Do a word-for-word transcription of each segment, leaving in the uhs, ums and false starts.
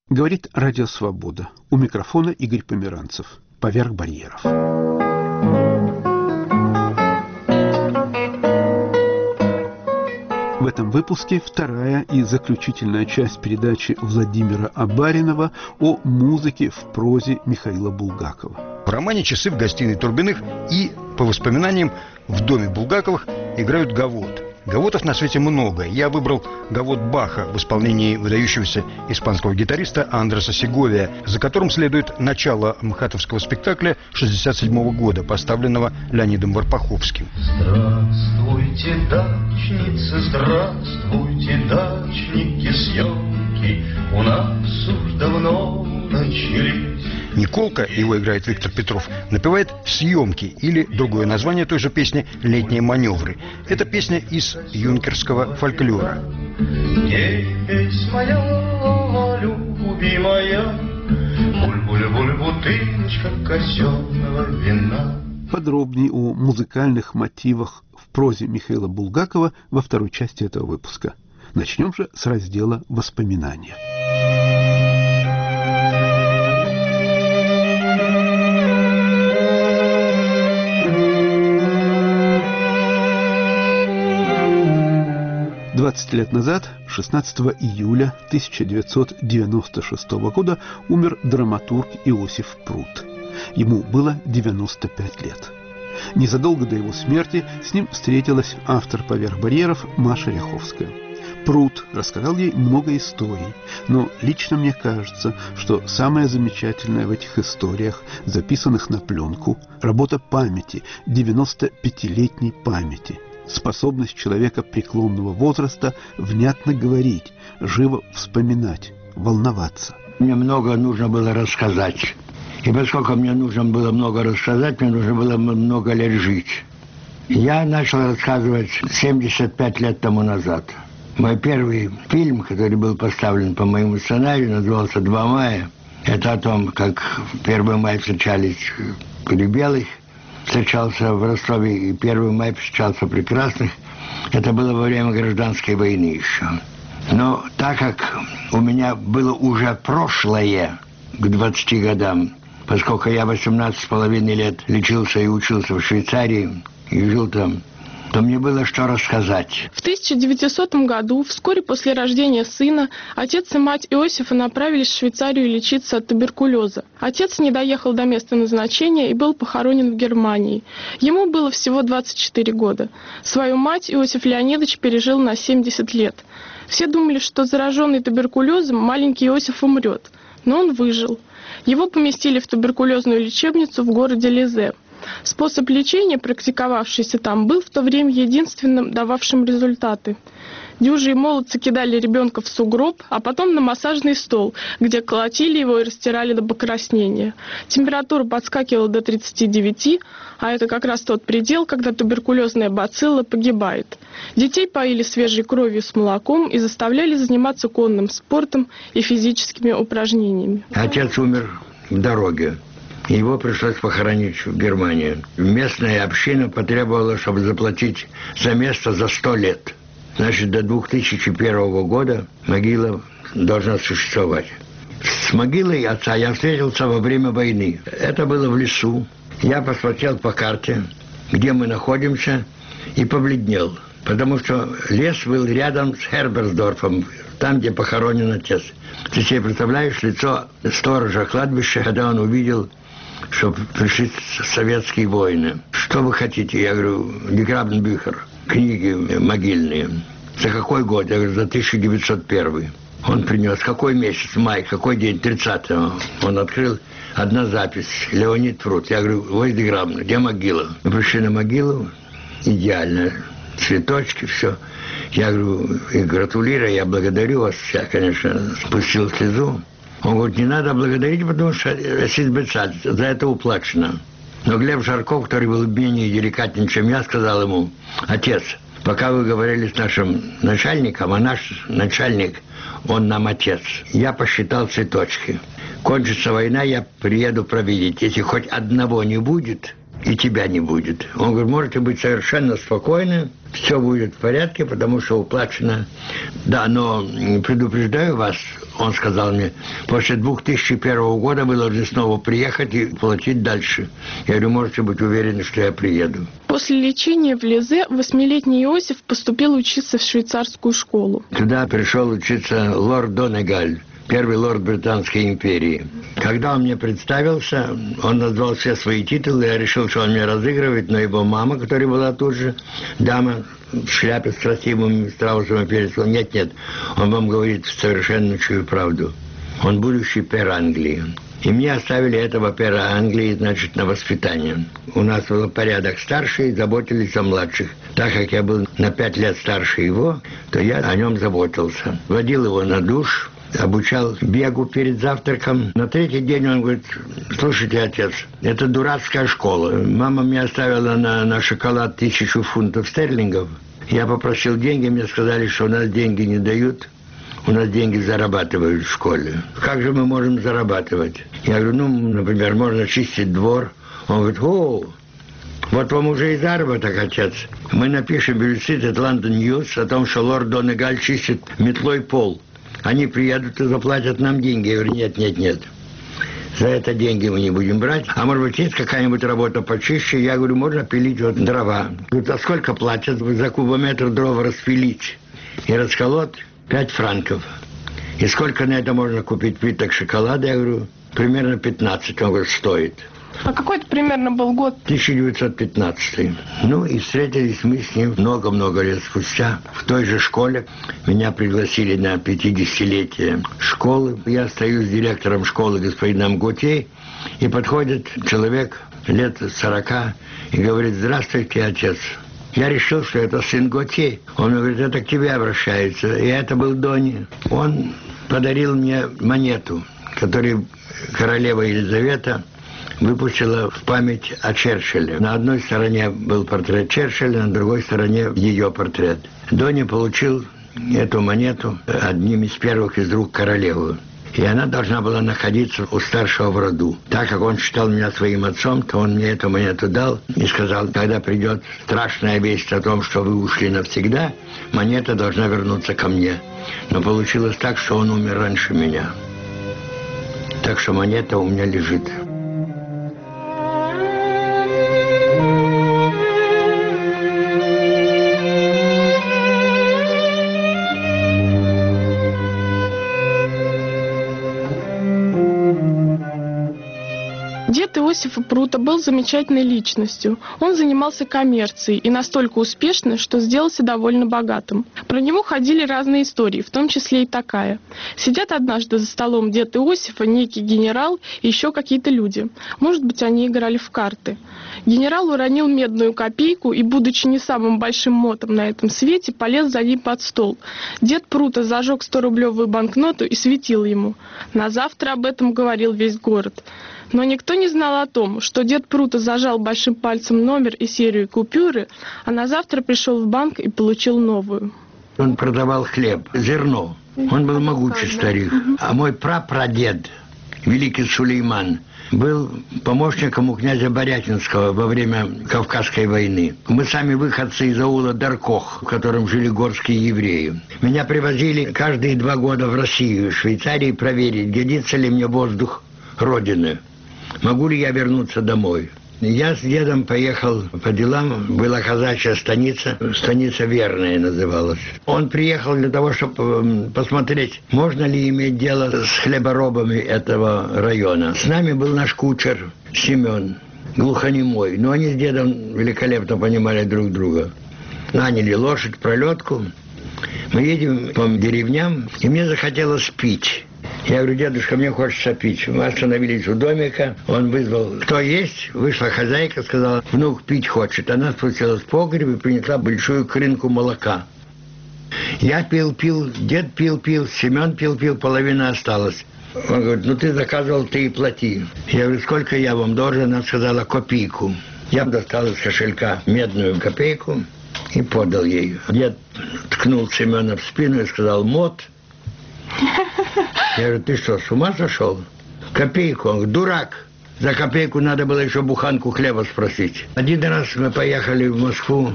Говорит Радио Свобода. У микрофона Игорь Померанцев. Поверх барьеров. В этом выпуске вторая и заключительная часть передачи Владимира Абаринова о музыке в прозе Михаила Булгакова. В романе «Часы в гостиной Турбиных» и, по воспоминаниям, в доме Булгаковых играют гавот. Гавотов на свете много. Я выбрал гавот Баха в исполнении выдающегося испанского гитариста Андреса Сеговия, за которым следует начало мхатовского спектакля шестьдесят седьмого года, поставленного Леонидом Варпаховским. Здравствуйте, дачницы, здравствуйте, дачники, съемки у нас уж давно начались. Николка, его играет Виктор Петров, напевает «Съемки» или другое название той же песни «Летние маневры». Это песня из юнкерского фольклора. Есть моя любимая, буль-буль-буль, бутылочка казенного вина. Подробнее о музыкальных мотивах в прозе Михаила Булгакова во второй части этого выпуска. Начнем же с раздела «Воспоминания». двадцать лет назад, шестнадцатого июля тысяча девятьсот девяносто шестого года, умер драматург Иосиф Прут. Ему было девяносто пять лет. Незадолго до его смерти с ним встретилась автор «Поверх барьеров» Маша Ряховская. Прут рассказал ей много историй, но лично мне кажется, что самое замечательное в этих историях, записанных на пленку, работа памяти, девяностопятилетней памяти. Способность человека преклонного возраста внятно говорить, живо вспоминать, волноваться. Мне много нужно было рассказать. И поскольку мне нужно было много рассказать, мне нужно было много лет жить. Я начал рассказывать семьдесят пять лет тому назад. Мой первый фильм, который был поставлен по моему сценарию, назывался «Два мая». Это о том, как первый май встречались при белых. Встречался в Ростове, и первый май встречался при красных. Это было во время гражданской войны еще. Но так как у меня было уже прошлое к двадцати годам, поскольку я восемнадцать с половиной лет лечился и учился в Швейцарии, и жил там, то мне было что рассказать. В тысяча девятисотом году, вскоре после рождения сына, отец и мать Иосифа направились в Швейцарию лечиться от туберкулеза. Отец не доехал до места назначения и был похоронен в Германии. Ему было всего двадцать четыре года. Свою мать Иосиф Леонидович пережил на семьдесят лет. Все думали, что зараженный туберкулезом маленький Иосиф умрет, но он выжил. Его поместили в туберкулезную лечебницу в городе Лизе. Способ лечения, практиковавшийся там, был в то время единственным, дававшим результаты. Дюжи и молодцы кидали ребенка в сугроб, а потом на массажный стол, где колотили его и растирали до покраснения. Температура подскакивала до тридцати девяти, а это как раз тот предел, когда туберкулезная бацилла погибает. Детей поили свежей кровью с молоком и заставляли заниматься конным спортом и физическими упражнениями. Отец умер в дороге. Его пришлось похоронить в Германии. Местная община потребовала, чтобы заплатить за место за сто лет. Значит, до две тысячи первого года могила должна существовать. С могилой отца я встретился во время войны. Это было в лесу. Я посмотрел по карте, где мы находимся, и побледнел. Потому что лес был рядом с Херберсдорфом, там, где похоронен отец. Ты себе представляешь лицо сторожа кладбища, когда он увидел, что пришли советские воины. Что вы хотите? Я говорю, Грабенбюхер, книги могильные. За какой год? Я говорю, за тысяча девятьсот первый. Он принес. Какой месяц? Май. Какой день? тридцатого. Он открыл. Одна запись. Леонид Прут. Я говорю, Войди Грабен, где могила? Мы пришли на могилу. Идеально. Цветочки, все. Я говорю, и гратулирую, я благодарю вас. Я, конечно, спустил слезу. Он говорит, не надо благодарить, потому что за это уплачено. Но Глеб Жарков, который был менее деликатен, чем я, сказал ему, отец, пока вы говорили с нашим начальником, а наш начальник, он нам отец. Я посчитал цветочки. Кончится война, я приеду провидеть. Если хоть одного не будет, и тебя не будет. Он говорит, можете быть совершенно спокойны, все будет в порядке, потому что уплачено. Да, но предупреждаю вас, он сказал мне, после две тысячи первого года вы должны снова приехать и платить дальше. Я говорю, можете быть уверены, что я приеду. После лечения в Лизе восьмилетний Иосиф поступил учиться в швейцарскую школу. Туда пришел учиться лорд Донегаль, первый лорд Британской империи. Когда он мне представился, он назвал все свои титулы, я решил, что он меня разыгрывает, но его мама, которая была тут же, дама в шляпе с красивым страусом перед, сказала, нет-нет, он вам говорит совершеннейшую правду. Он будущий пэр Англии. И мне оставили этого пера Англии, значит, на воспитание. У нас был порядок старший, заботились о младших. Так как я был на пять лет старше его, то я о нем заботился. Водил его на душ, обучал бегу перед завтраком. На третий день он говорит, слушайте, отец, это дурацкая школа. Мама мне оставила на, на шоколад тысячу фунтов стерлингов. Я попросил деньги, мне сказали, что у нас деньги не дают. У нас деньги зарабатывают в школе. Как же мы можем зарабатывать? Я говорю, ну, например, можно чистить двор. Он говорит, о, вот вам уже и заработок, отец. Мы напишем бюллетень London News о том, что лорд Донегаль чистит метлой пол. Они приедут и заплатят нам деньги. Я говорю, нет, нет, нет. За это деньги мы не будем брать. А может быть, есть какая-нибудь работа почище? Я говорю, можно пилить вот дрова. Говорит, а сколько платят за кубометр дрова распилить и расколоть? Пять франков. И сколько на это можно купить плиток шоколада? Я говорю, примерно пятнадцать. Он говорит, стоит. А какой это примерно был год? тысяча девятьсот пятнадцатый. Ну и встретились мы с ним много-много лет спустя. В той же школе меня пригласили на пятидесятилетие школы. Я стою с директором школы господином Готье, и подходит человек лет сорока и говорит, здравствуйте, отец. Я решил, что это сын Готье. Он говорит, это к тебе обращается. И это был Дони. Он подарил мне монету, которую королева Елизавета выпустила в память о Черчилле. На одной стороне был портрет Черчилля, на другой стороне ее портрет. Дони получил эту монету одним из первых из рук королевы. И она должна была находиться у старшего в роду. Так как он считал меня своим отцом, то он мне эту монету дал и сказал, когда придет страшная весть о том, что вы ушли навсегда, монета должна вернуться ко мне. Но получилось так, что он умер раньше меня. Так что монета у меня лежит. Дед Иосифа Прута был замечательной личностью. Он занимался коммерцией и настолько успешно, что сделался довольно богатым. Про него ходили разные истории, в том числе и такая. Сидят однажды за столом дед Иосифа, некий генерал и еще какие-то люди. Может быть, они играли в карты. Генерал уронил медную копейку и, будучи не самым большим мотом на этом свете, полез за ней под стол. Дед Прута зажег сторублевую банкноту и светил ему. На завтра об этом говорил весь город. Но никто не знал о том, что дед Прута зажал большим пальцем номер и серию купюры, а на завтра пришел в банк и получил новую. Он продавал хлеб, зерно. Он был могучий старик. А мой прапрадед, великий Сулейман, был помощником у князя Борятинского во время Кавказской войны. Мы сами выходцы из аула Даркох, в котором жили горские евреи. Меня привозили каждые два года в Россию, в Швейцарии, проверить, годится ли мне воздух Родины. Могу ли я вернуться домой? Я с дедом поехал по делам. Была казачья станица, станица Верная называлась. Он приехал для того, чтобы посмотреть, можно ли иметь дело с хлеборобами этого района. С нами был наш кучер Семен, глухонемой. Но они с дедом великолепно понимали друг друга. Наняли лошадь, пролетку. Мы едем по деревням, и мне захотелось пить. Я говорю, дедушка, мне хочется пить. Мы остановились у домика, он вызвал, кто есть? Вышла хозяйка, сказала, внук пить хочет. Она спустилась в погреб и принесла большую крынку молока. Я пил, пил, дед пил, пил, Семен пил, пил, половина осталась. Он говорит, ну ты заказывал, ты и плати. Я говорю, сколько я вам должен? Она сказала, копейку. Я достал из кошелька медную копейку и подал ей. Дед ткнул Семена в спину и сказал, мот. Я говорю, ты что, с ума сошел? Копейку. Он говорит, дурак. За копейку надо было еще буханку хлеба спросить. Один раз мы поехали в Москву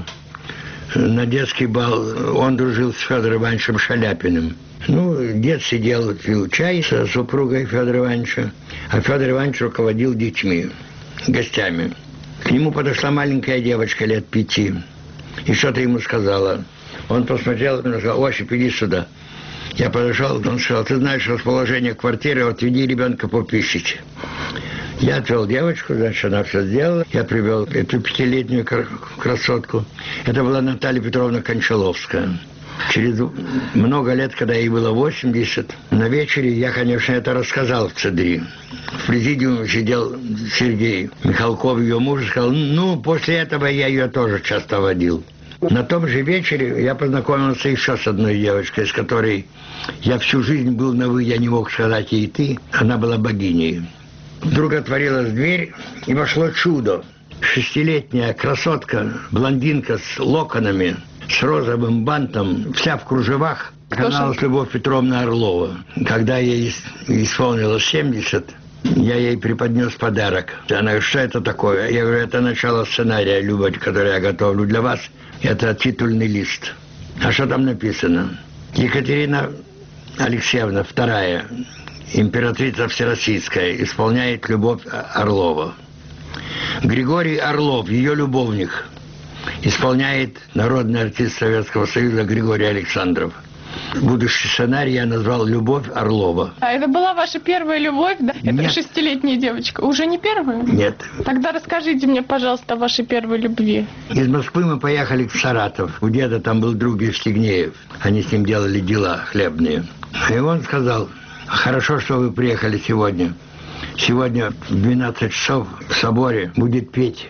на детский бал. Он дружил с Федором Ивановичем Шаляпиным. Ну, дед сидел, пил чай со супругой Федора Ивановича, а Федор Иванович руководил детьми, гостями. К нему подошла маленькая девочка лет пяти и что-то ему сказала. Он посмотрел и сказал: «Осип, иди сюда». Я подошел, он сказал: «Ты знаешь расположение квартиры, отведи ребенка пописить». Я отвел девочку, значит, она все сделала. Я привел эту пятилетнюю красотку. Это была Наталья Петровна Кончаловская. Через много лет, когда ей было восемьдесят, на вечере я, конечно, это рассказал в ЦДРИ. В президиуме сидел Сергей Михалков, ее муж, и сказал: «Ну, после этого я ее тоже часто водил». На том же вечере я познакомился еще с одной девочкой, с которой я всю жизнь был на «вы», я не мог сказать ей «ты». Она была богиней. Вдруг отворилась дверь, и вошло чудо. Шестилетняя красотка, блондинка с локонами, с розовым бантом, вся в кружевах, оказалась Любовь Петровна Орлова. Когда ей исполнилось семьдесят, я ей преподнес подарок. Она говорит: «Что это такое?» Я говорю: «Это начало сценария, Люба, который я готовлю для вас. Это титульный лист». А что там написано? Екатерина Алексеевна вторая, императрица Всероссийская, исполняет Любовь Орлова. Григорий Орлов, ее любовник, исполняет народный артист Советского Союза Григорий Александров. Будущий сценарий я назвал «Любовь Орлова». А это была ваша первая любовь, да? Нет. Это шестилетняя девочка. Уже не первая? Нет. Тогда расскажите мне, пожалуйста, о вашей первой любви. Из Москвы мы поехали в Саратов. У деда там был друг Евстигнеев. Они с ним делали дела хлебные. И он сказал: «Хорошо, что вы приехали сегодня. Сегодня в двенадцать часов в соборе будет петь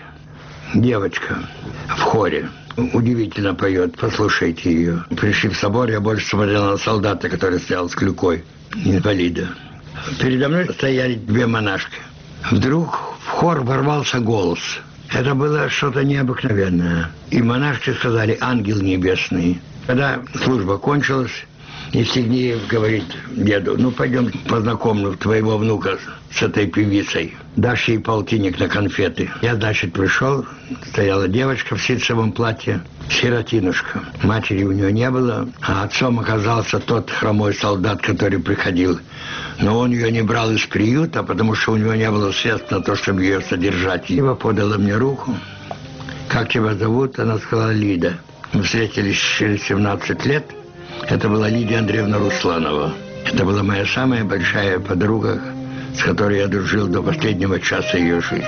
девочка в хоре. Удивительно поет, послушайте ее». Пришли в собор, я больше смотрел на солдата, который стоял с клюкой, инвалида. Передо мной стояли две монашки. Вдруг в хор ворвался голос. Это было что-то необыкновенное. И монашки сказали: «Ангел небесный». Когда служба кончилась, Евстигнеев говорит деду: «Ну, пойдем познакомлю твоего внука с этой певицей. Дашь ей полтинник на конфеты». Я, значит, пришел, стояла девочка в ситцевом платье, сиротинушка. Матери у нее не было, а отцом оказался тот хромой солдат, который приходил. Но он ее не брал из приюта, потому что у него не было средств на то, чтобы ее содержать. Ева подала мне руку. «Как тебя зовут?» Она сказала: «Лида». Мы встретились через семнадцать лет. Это была Лидия Андреевна Русланова. Это была моя самая большая подруга, с которой я дружил до последнего часа ее жизни.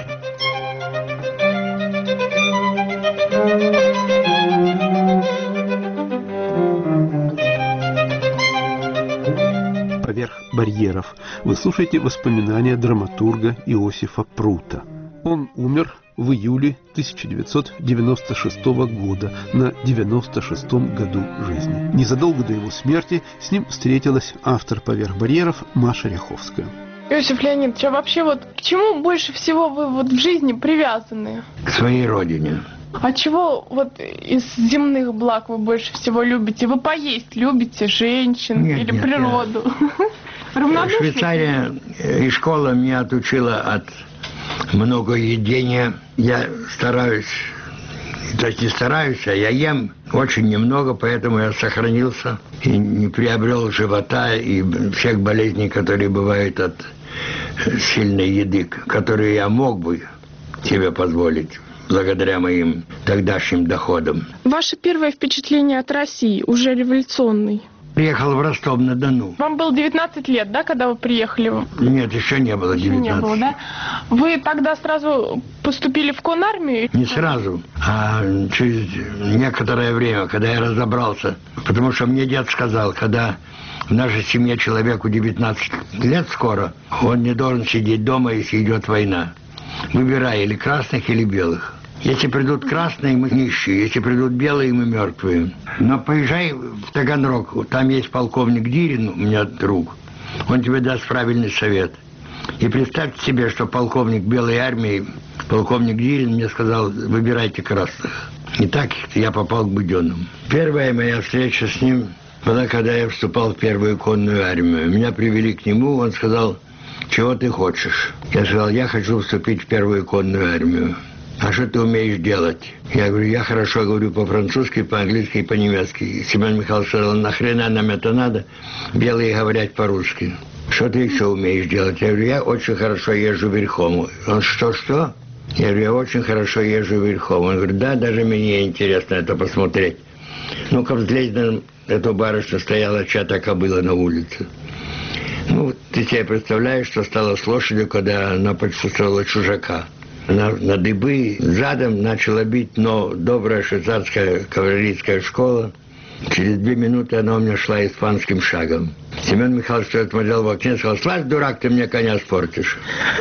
Поверх барьеров вы слушаете воспоминания драматурга Иосифа Прута. Он умер в июле тысяча девятьсот девяносто шестого года на девяносто шестом году жизни. Незадолго до его смерти с ним встретилась автор «Поверх барьеров» Маша Ряховская. Иосиф Леонидович, а вообще вот к чему больше всего вы вот в жизни привязаны? К своей родине. А чего вот из земных благ вы больше всего любите? Вы поесть любите, женщин Нет, или нет, природу? Равнодушны? Швейцария и школа меня отучила от многоедения. Я стараюсь, то есть не стараюсь, а я ем очень немного, поэтому я сохранился и не приобрел живота и всех болезней, которые бывают от сильной еды, которые я мог бы себе позволить благодаря моим тогдашним доходам. Ваше первое впечатление от России, уже революционный? Приехал в Ростов-на-Дону. Вам было девятнадцать лет, да, когда вы приехали? Нет, еще не было девятнадцати. Не было, да? Вы тогда сразу поступили в конармию? Не сразу, а через некоторое время, когда я разобрался. Потому что мне дед сказал, когда в нашей семье человеку девятнадцать лет скоро, он не должен сидеть дома, если идет война. Выбирай или красных, или белых. Если придут красные, мы нищие. Если придут белые, мы мертвые. Но поезжай в Таганрог. Там есть полковник Дирин, у меня друг. Он тебе даст правильный совет. И представьте себе, что полковник белой армии, полковник Дирин, мне сказал: выбирайте красных. И так я попал к Буденному. Первая моя встреча с ним была, когда я вступал в первую конную армию. Меня привели к нему, он сказал: чего ты хочешь? Я сказал, я хочу вступить в первую конную армию. А что ты умеешь делать? Я говорю, я хорошо говорю по-французски, по-английски и по-немецки. Семен Михайлович сказал, нахрена нам это надо? Белые говорят по-русски. Что ты еще умеешь делать? Я говорю, я очень хорошо езжу верхом. Он, что-что? Я говорю, я очень хорошо езжу верхом. Он говорит, да, даже мне интересно это посмотреть. Ну-ка, взгляни на эту барышню, стояла чья-то кобыла на улице. Ну, ты себе представляешь, что стало с лошадью, когда она почувствовала чужака. Она на дыбы задом начала бить, но добрая швейцарская кавалерийская школа. Через две минуты она у меня шла испанским шагом. Семен Михайлович смотрел в окне и сказал, слазь, дурак, ты мне коня спортишь.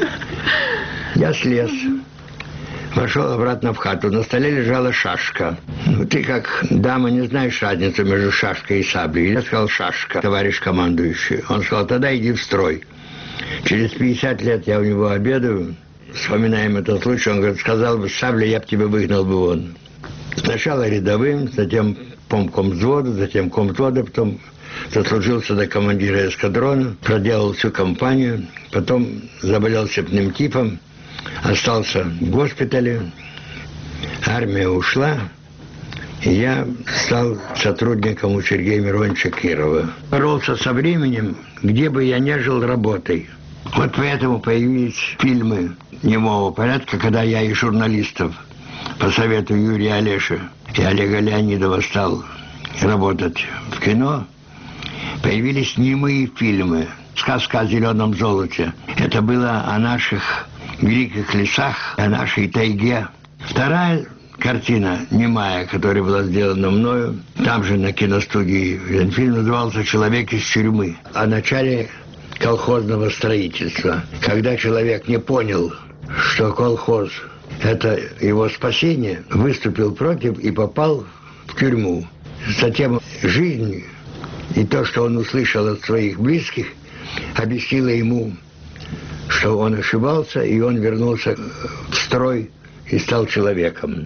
Я слез. Вошел обратно в хату. На столе лежала шашка. Ну, ты как дама не знаешь разницу между шашкой и саблей. Я сказал, шашка, товарищ командующий. Он сказал, тогда иди в строй. Через пятьдесят лет я у него обедаю. Вспоминаем этот случай. Он говорит, сказал бы, саблей я бы тебя выгнал бы вон. Сначала рядовым, затем помком взвода, затем комвзвода, потом заслужился до командира эскадрона, проделал всю кампанию, потом заболел сепным типом, остался в госпитале, армия ушла, и я стал сотрудником у Сергея Мироновича Кирова. Боролся со временем, где бы я ни жил, работой. Вот поэтому появились фильмы немого порядка, когда я и журналистов по совету Юрия Олеша и Олега Леонидова стал работать в кино, появились немые фильмы. «Сказка о зеленом золоте». Это было о наших великих лесах, о нашей тайге. Вторая картина немая, которая была сделана мною, там же на киностудии, фильм назывался «Человек из тюрьмы». О начале колхозного строительства. Когда человек не понял, что колхоз – это его спасение, выступил против и попал в тюрьму. Затем жизнь и то, что он услышал от своих близких, объяснило ему, что он ошибался, и он вернулся в строй и стал человеком.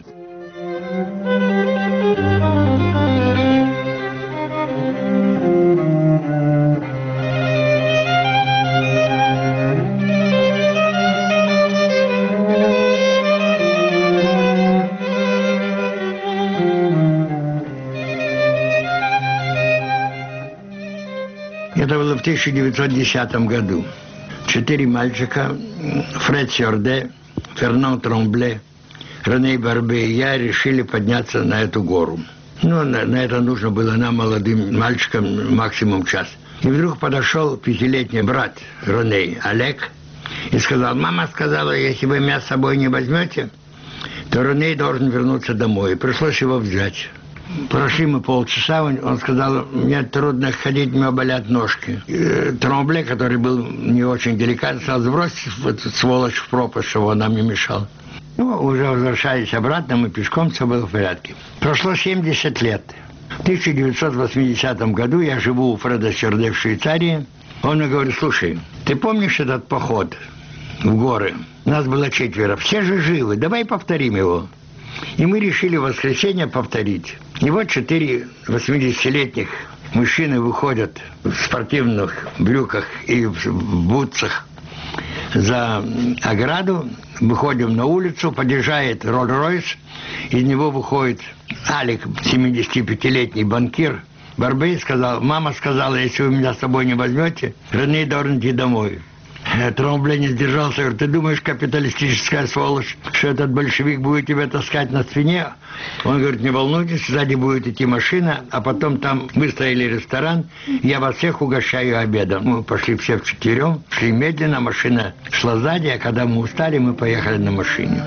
Это было в тысяча девятьсот десятом году. Четыре мальчика, Фред Сёрде, Фернан Тромбле, Рене Барбе и я решили подняться на эту гору. Ну, на, на это нужно было нам, молодым мальчикам, максимум час. И вдруг подошел пятилетний брат Рене, Олег, и сказал, мама сказала, если вы меня с собой не возьмете, то Рене должен вернуться домой. И пришлось его взять. Прошли мы полчаса, он сказал, мне трудно ходить, у меня болят ножки. И Тромбле, который был не очень деликатный, сказал, сбросьте эту сволочь в пропасть, чтобы он нам не мешал. Ну, уже возвращались обратно, мы пешком, все было в порядке. Прошло семьдесят лет. В тысяча девятьсот восьмидесятом году я живу у Фреда Сёрде в Швейцарии. Он мне говорит, слушай, ты помнишь этот поход в горы? Нас было четверо, все же живы, давай повторим его. И мы решили в воскресенье повторить. И вот четыре восьмидесятилетних мужчины выходят в спортивных брюках и в бутсах за ограду. Выходим на улицу, подъезжает Роллс-Ройс, из него выходит Алик, семидесятипятилетний банкир. Барбей сказал, мама сказала, если вы меня с собой не возьмете, Рене должен идти домой. Тромбле не сдержался, говорит, ты думаешь, капиталистическая сволочь, что этот большевик будет тебя таскать на спине? Он говорит, не волнуйтесь, сзади будет идти машина, а потом там выстроили ресторан, я вас всех угощаю обедом. Мы пошли все вчетвером, шли медленно, машина шла сзади, а когда мы устали, мы поехали на машине.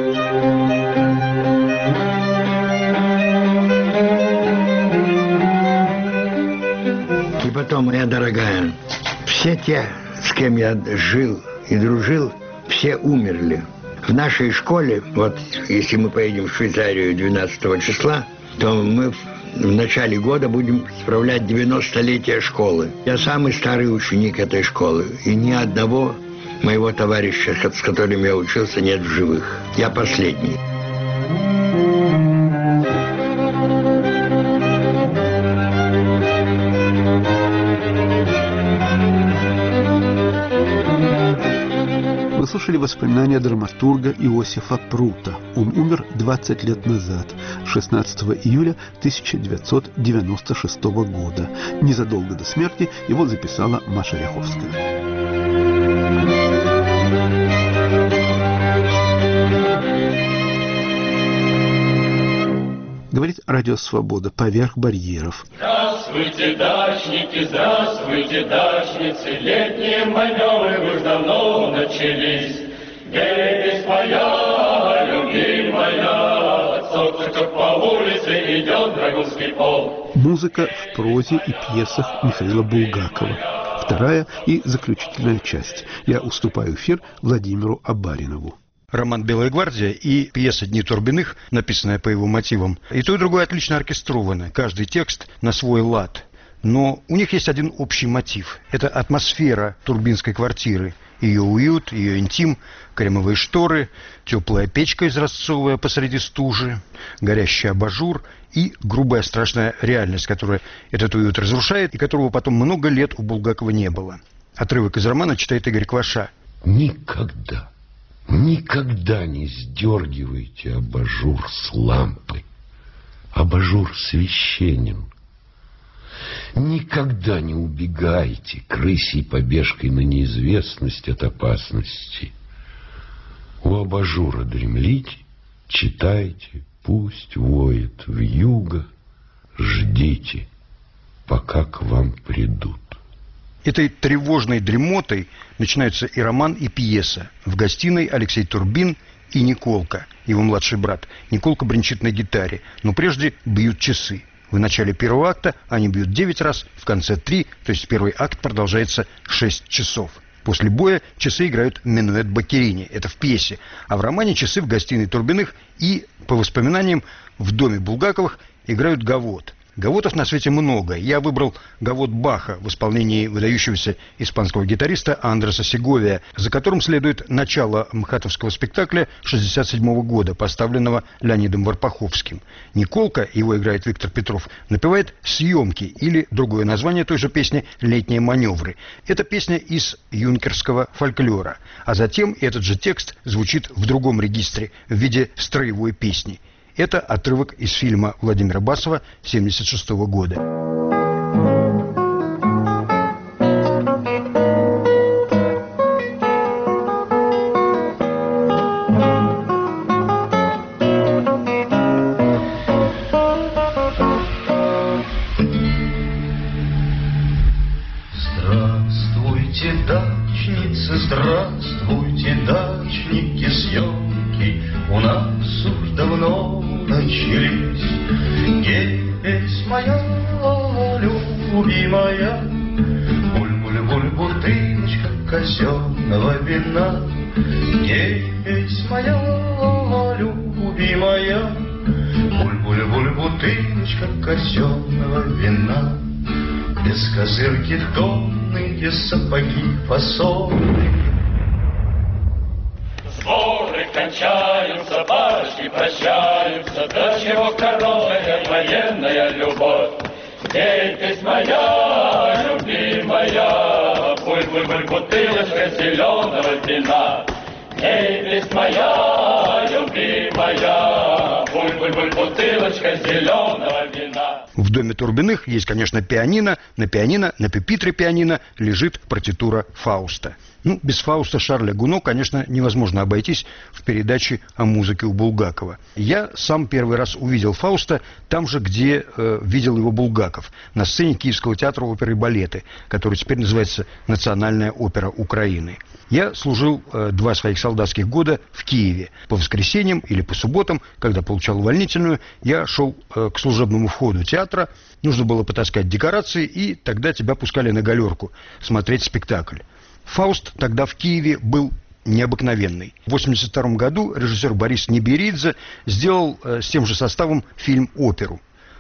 И потом, моя дорогая, все те, с кем я жил и дружил, все умерли. В нашей школе, вот если мы поедем в Швейцарию двенадцатого числа, то мы в начале года будем справлять девяностолетие школы. Я самый старый ученик этой школы, и ни одного моего товарища, с которым я учился, нет в живых. Я последний. послушали воспоминания драматурга Иосифа Прута. Он умер двадцать лет назад, шестнадцатого июля тысяча девятьсот девяносто шестого года. Незадолго до смерти его записала Маша Ряховская. Говорит Радио Свобода, поверх барьеров. Здравствуйте, дачники, здравствуйте, дачницы, летние маневры уж давно начались. Здесь моя любимая, солнце как по улице идет Драгунский полк. Музыка в прозе и пьесах Михаила Булгакова. Вторая и заключительная часть. Я уступаю эфир Владимиру Абаринову. Роман «Белая гвардия» и пьеса «Дни Турбиных», написанная по его мотивам, и то, и другое отлично оркестрованы, каждый текст на свой лад. Но у них есть один общий мотив. Это атмосфера турбинской квартиры. Ее уют, ее интим, кремовые шторы, теплая печка изразцовая посреди стужи, горящий абажур и грубая страшная реальность, которая этот уют разрушает и которого потом много лет у Булгакова не было. Отрывок из романа читает Игорь Кваша. Никогда, никогда не сдергивайте абажур с лампы. Абажур священен. Никогда не убегайте крысей побежкой на неизвестность от опасности. У абажура дремлите, читайте, пусть воет вьюга, ждите, пока к вам придут. Этой тревожной дремотой начинаются и роман, и пьеса. В гостиной Алексей Турбин и Николка, его младший брат. Николка бренчит на гитаре, но прежде бьют часы. В начале первого акта они бьют девять раз, в конце три, то есть первый акт продолжается шесть часов. После боя часы играют минуэт Баккерини, это в пьесе, а в романе часы в гостиной Турбиных и, по воспоминаниям, в доме Булгаковых играют гавот. Гавотов на свете много. Я выбрал гавот Баха в исполнении выдающегося испанского гитариста Андреса Сеговия, за которым следует начало мхатовского спектакля шестьдесят седьмого года, поставленного Леонидом Варпаховским. Николка, его играет Виктор Петров, напевает «Съемки» или другое название той же песни «Летние маневры». Это песня из юнкерского фольклора. А затем этот же текст звучит в другом регистре в виде строевой песни. Это отрывок из фильма Владимира Басова семьдесят шестого года. Здравствуйте, дачницы, здравствуйте, дачники, съемки у нас уж давно начались. Есть моя любимая, буль-буль-буль, бутылочка казенного вина. Есть моя любимая, буль-буль-буль, бутылочка казенного вина. Без козырки тонные сапоги фасоны. Сборы кончаются, барышни прощаются, до чего коронная военная любовь. Деятельность моя любимая, буль-буль-буль, бутылочка зеленого вина. Деятельность моя любимая, буль-буль-буль, бутылочка зеленого вина. В доме Турбиных есть, конечно, пианино. На пианино, на пюпитре пианино лежит партитура Фауста. Ну, без Фауста Шарля Гуно, конечно, невозможно обойтись в передаче о музыке у Булгакова. Я сам первый раз увидел Фауста там же, где э, видел его Булгаков, на сцене Киевского театра оперы и балета, который теперь называется Национальная опера Украины. Я служил э, два своих солдатских года в Киеве. По воскресеньям или по субботам, когда получал увольнительную, я шел э, к служебному входу театра, нужно было потаскать декорации, и тогда тебя пускали на галерку смотреть спектакль. Фауст тогда в Киеве был необыкновенный. В восемьдесят втором году режиссер Борис Неберидзе сделал э, с тем же составом фильм «Оперу».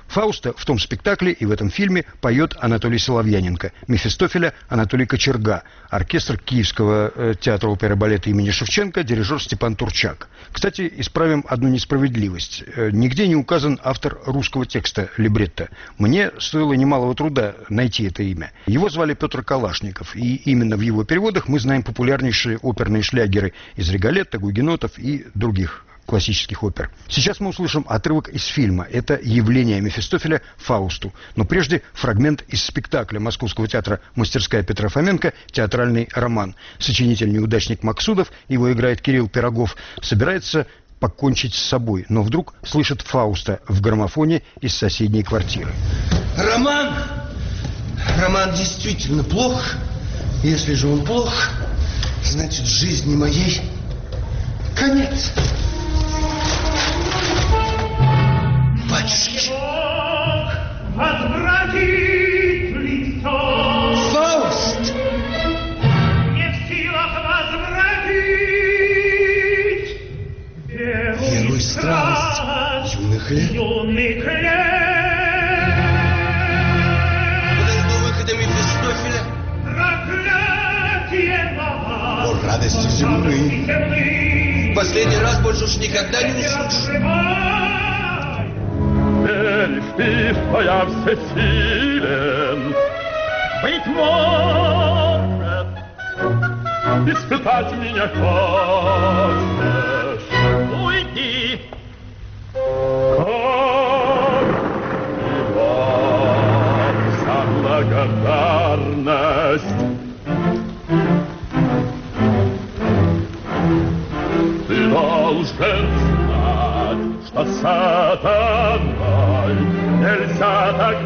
Фауста в том спектакле и в этом фильме поет Анатолий Соловьяненко, Мефистофеля Анатолий Кочерга, оркестр Киевского э, театра оперы и балета имени Шевченко, дирижер Степан Турчак. Кстати, исправим одну несправедливость. Э, нигде не указан автор русского текста либретто. Мне стоило немалого труда найти это имя. Его звали Петр Калашников, и именно в его переводах мы знаем популярнейшие оперные шлягеры из «Риголетто», «Гугенотов» и других классических опер. Сейчас мы услышим отрывок из фильма. Это явление Мефистофеля Фаусту. Но прежде фрагмент из спектакля Московского театра «Мастерская Петра Фоменко» «Театральный роман». Сочинитель-неудачник Максудов, его играет Кирилл Пирогов, собирается покончить с собой, но вдруг слышит Фауста в граммофоне из соседней квартиры. Роман! Роман действительно плох. Если же он плох, значит, жизни моей конец. Батюшки. Фауст! Не в силах возвратить Герой страсть юных лет. юных лет. Подожду выхода Мефистофеля. Проклятие на О, радости земные. В последний раз больше уж никогда не услышу. Веришь ты, что я всесилен? Быть может, испытать меня хочешь? Уйди! Как и вам за благодарность ты должен знать, что сатаной нельзя так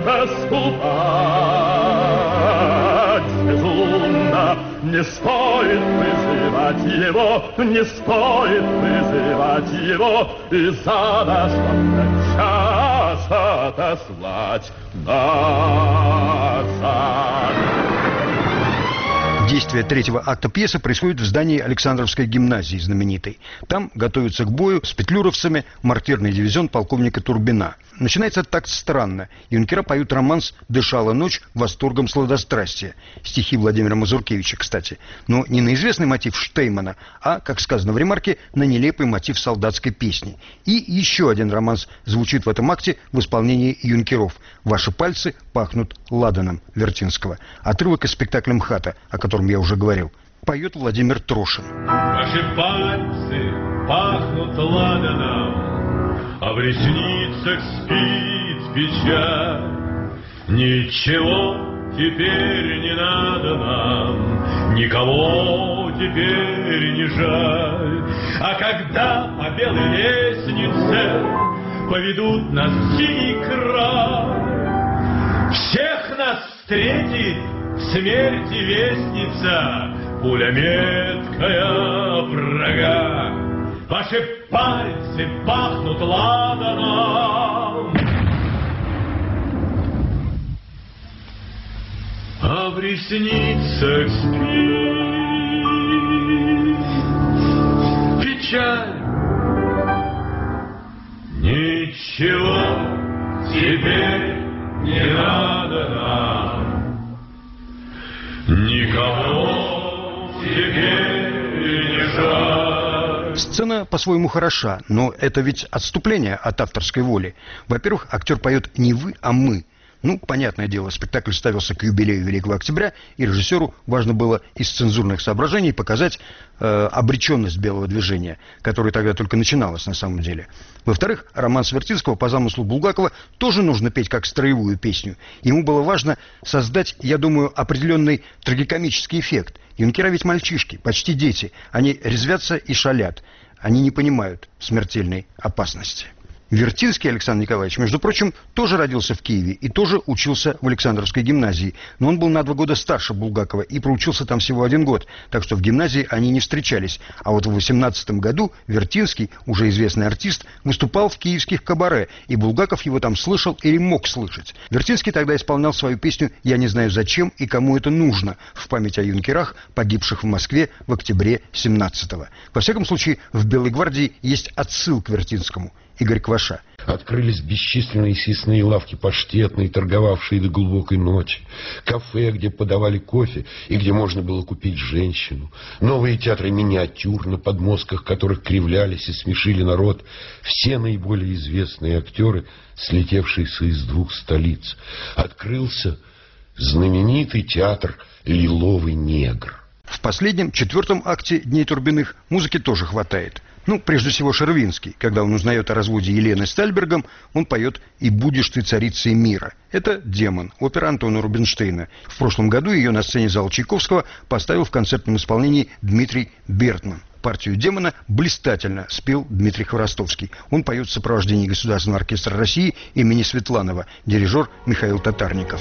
поступать безумно. Не стоит вызывать его, не стоит вызывать его и за наш час отослать назад. Действие третьего акта пьесы происходит в здании Александровской гимназии знаменитой. Там готовятся к бою с петлюровцами мортирный дивизион полковника Турбина. Начинается так странно. Юнкера поют романс «Дышала ночь» восторгом сладострастия. Стихи Владимира Мазуркевича, кстати. Но не на известный мотив Штеймана, а, как сказано в ремарке, на нелепый мотив солдатской песни. И еще один романс звучит в этом акте в исполнении юнкеров. «Ваши пальцы пахнут ладаном» Вертинского. Отрывок из спектакля «МХАТа», о котором я уже говорил. Поет Владимир Трошин. Ваши пальцы пахнут ладаном, а в ресницах спит печаль. Ничего теперь не надо нам, никого теперь не жаль. А когда по белой лестнице поведут нас в синий край, всех нас встретит смерти вестница, пуля меткая врага. Ваши пальцы пахнут ладаном, а в ресницах спит печаль. Ничего теперь не надо нам, никого теперь не жаль. Сцена по-своему хороша, но это ведь отступление от авторской воли. Во-первых, актер поет не вы, а мы. Ну, понятное дело, спектакль ставился к юбилею Великого Октября, и режиссеру важно было из цензурных соображений показать э, обреченность белого движения, которое тогда только начиналось на самом деле. Во-вторых, роман Вертинского по замыслу Булгакова тоже нужно петь как строевую песню. Ему было важно создать, я думаю, определенный трагикомический эффект. Юнкера ведь мальчишки, почти дети. Они резвятся и шалят. Они не понимают смертельной опасности. Вертинский Александр Николаевич, между прочим, тоже родился в Киеве и тоже учился в Александровской гимназии. Но он был на два года старше Булгакова и проучился там всего один год, так что в гимназии они не встречались. А вот в восемнадцатом году Вертинский, уже известный артист, выступал в киевских кабаре, и Булгаков его там слышал или мог слышать. Вертинский тогда исполнял свою песню «Я не знаю зачем и кому это нужно» в память о юнкерах, погибших в Москве в октябре семнадцатого. Во всяком случае, в «Белой гвардии» есть отсыл к Вертинскому. Игорь Кваша. Открылись бесчисленные съестные лавки паштетные, торговавшие до глубокой ночи, кафе, где подавали кофе и где можно было купить женщину, новые театры миниатюр, на подмостках которых кривлялись и смешили народ все наиболее известные актеры, слетевшиеся из двух столиц. Открылся знаменитый театр «Лиловый негр». В последнем, четвертом акте «Дней Турбиных» музыки тоже хватает. Ну, прежде всего, Шервинский. Когда он узнает о разводе Елены с Тальбергом, он поет «И будешь ты царицей мира». Это «Демон», опера Антона Рубинштейна. В прошлом году ее на сцене зала Чайковского поставил в концертном исполнении Дмитрий Бертман. Партию «Демона» блистательно спел Дмитрий Хворостовский. Он поет в сопровождении Государственного оркестра России имени Светланова, дирижер Михаил Татарников.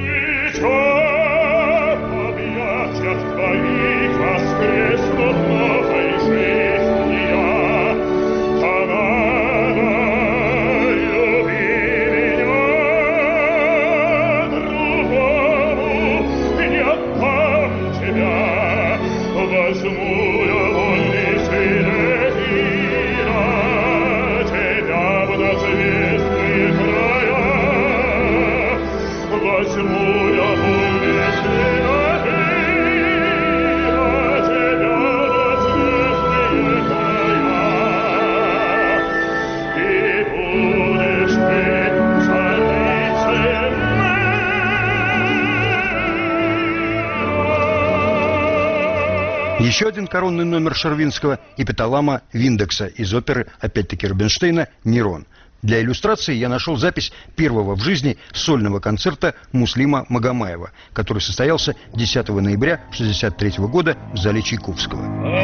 Еще один коронный номер Шервинского – эпиталама Виндекса из оперы, опять-таки, Рубинштейна «Нерон». Для иллюстрации я нашел запись первого в жизни сольного концерта Муслима Магомаева, который состоялся десятого ноября тысяча девятьсот шестьдесят третьего года в зале Чайковского.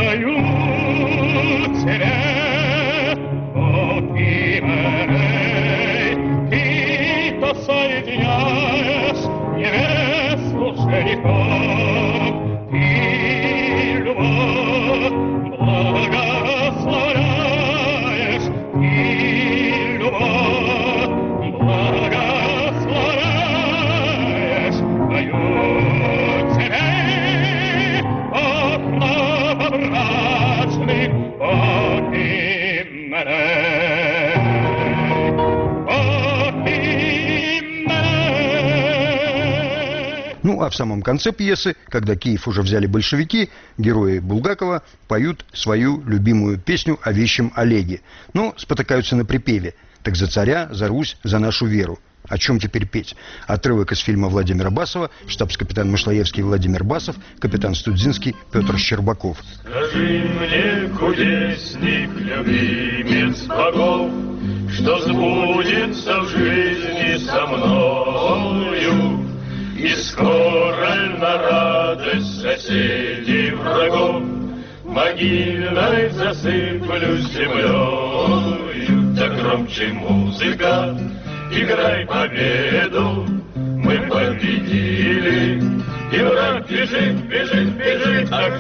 Ну, а в самом конце пьесы, когда Киев уже взяли большевики, герои Булгакова поют свою любимую песню о вещем Олеге. Но спотыкаются на припеве «Так за царя, за Русь, за нашу веру». О чем теперь петь? Отрывок из фильма Владимира Басова, штабс-капитан Мышлоевский Владимир Басов, капитан Студзинский Петр Щербаков. Скажи мне, кудесник, любимец богов, что сбудется в жизни со мною, и скоро на радость соседей врагов могильной засыплюсь землею. Да громче музыка, играй победу, мы победили, и враг бежит, бежит, бежит. Так,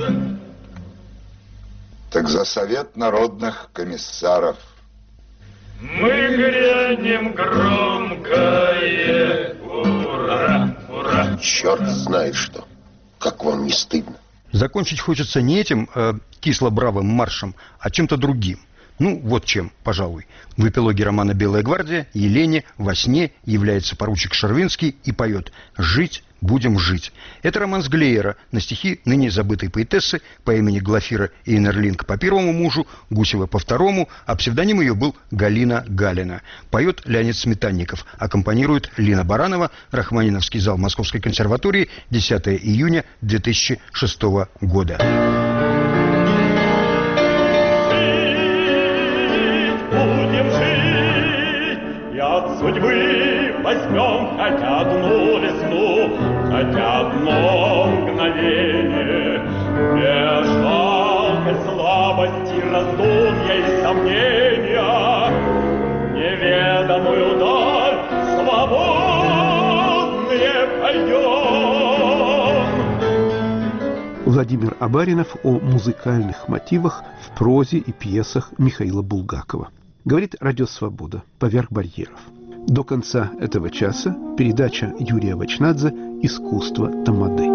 так за совет народных комиссаров. Мы грянем громкое ура, ура. Черт знает что, как вам не стыдно. Закончить хочется не этим э, кисло-бравым маршем, а чем-то другим. Ну, вот чем, пожалуй. В эпилоге романа «Белая гвардия» Елене во сне является поручик Шервинский и поет «Жить будем жить». Это романс Глеера на стихи ныне забытой поэтессы по имени Глафира Эйнерлинг по первому мужу, Гусева по второму, а псевдоним ее был Галина Галина. Поет Леонид Сметанников, аккомпанирует Лина Баранова, Рахманиновский зал Московской консерватории, десятого июня две тысячи шестого года. От судьбы возьмем хотя одну весну, хотя одно мгновение. Без жалкой слабости, раздумья и сомнения, неведомую даль свободные пойдем. Владимир Абаринов о музыкальных мотивах в прозе и пьесах Михаила Булгакова. Говорит Радио Свобода поверх барьеров. До конца этого часа передача Юрия Вачнадзе «Искусство тамады».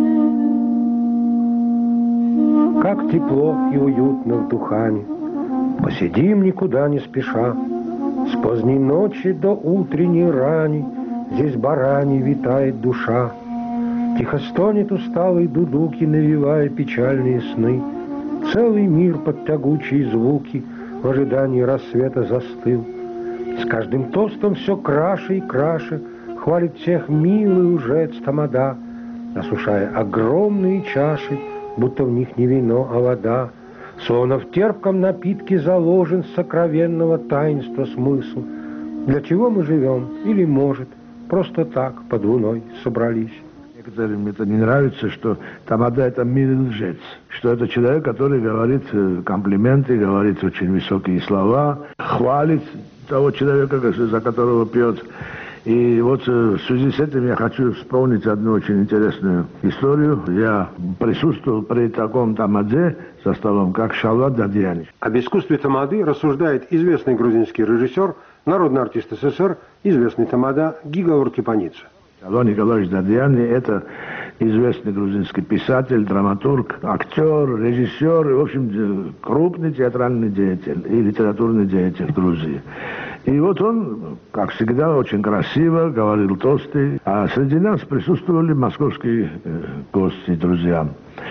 Как тепло и уютно в Духане, Посидим никуда не спеша, с поздней ночи до утренней рани, здесь барани витает душа. Тихо стонет усталый дудуки, навевая печальные сны. Целый мир под тягучие звуки в ожидании рассвета застыл. С каждым тостом все краше и краше хвалит всех милый лжец тамада, осушая огромные чаши, будто в них не вино, а вода. Словно в терпком напитке заложен сокровенного таинства смысл. Для чего мы живем? Или, может, просто так под луной собрались? Некоторым это не нравится, что тамада – это милый лжец, что это человек, который говорит комплименты, говорит очень высокие слова, хвалит того человека, за которого пьет. И вот в связи с этим я хочу вспомнить одну очень интересную историю. Я присутствовал при таком тамаде со столом, как Шавлат Дадьяныч. Об искусстве тамады рассуждает известный грузинский режиссер, народный артист СССР, известный тамада Гига Кипаница. Шавлат Николаевич Дадьяни – это известный грузинский писатель, драматург, актер, режиссер, и, в общем, крупный театральный деятель и литературный деятель Грузии. И вот он, как всегда, очень красиво говорил тосты, а среди нас присутствовали московские гости, друзья.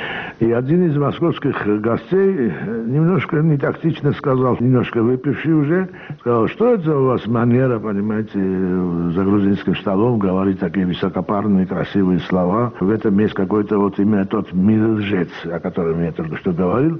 И один из московских гостей немножко не тактично сказал, немножко выпивший уже, сказал, что это у вас манера, понимаете, за грузинским столом говорить такие высокопарные, красивые слова. В этом есть какой-то вот именно тот милый лжец, о котором я только что говорил.